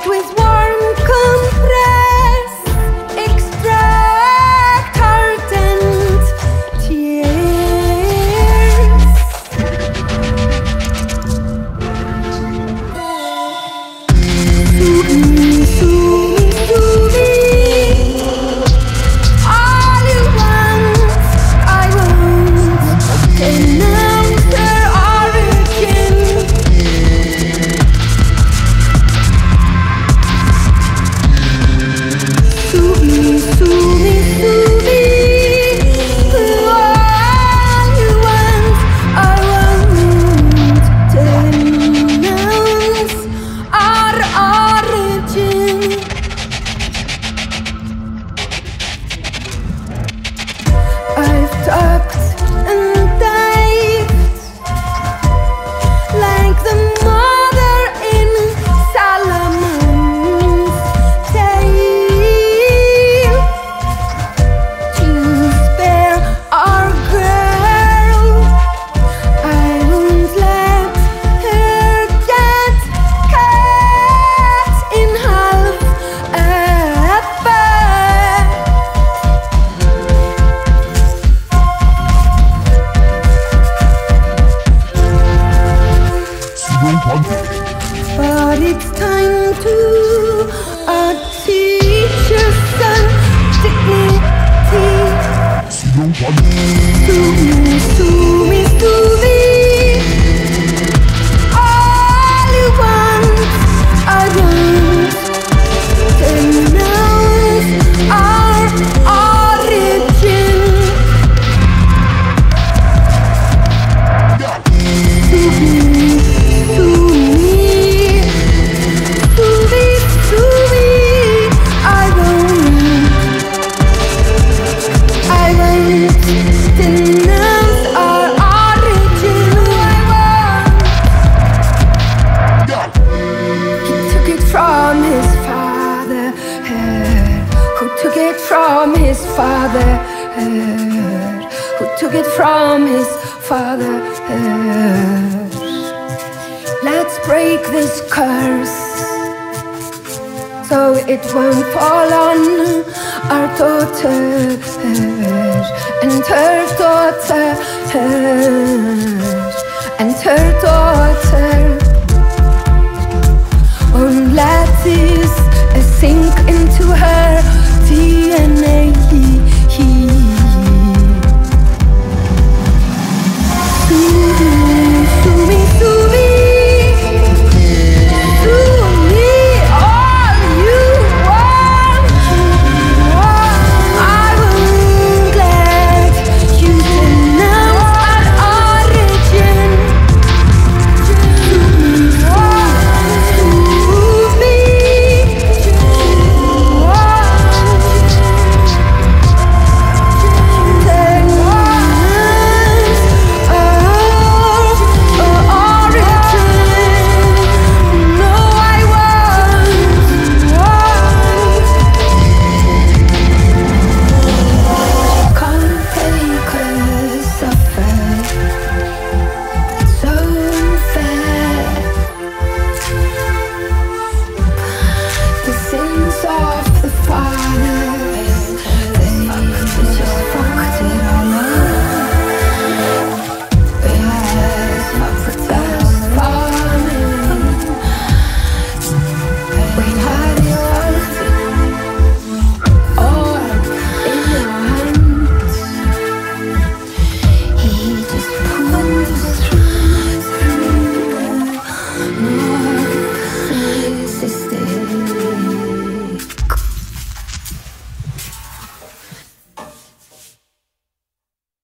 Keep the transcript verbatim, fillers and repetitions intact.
with warm compress, extract heart and tears. Soothe me, soothe me, soothe me. All you want, I want. Denounce their origin. Soothe me, soothe me, soothe me. All you want, I want. Denounce our origin. I've talked and dived like the mother in Solomon's tale to spare our girl. I won't let her get cut in half ever. But it's time to uh, teach your son dignity. Sue me, sue me, sue me. All you want, I want. Denounce our origin. Sue me, sue me, sue me, sue me. I won't, I won't denounce our origin. I won't. He took it from his father, who took it from his father, who took it from his father. Let's break this curse so it won't fall on our daughter and her daughter and her daughter.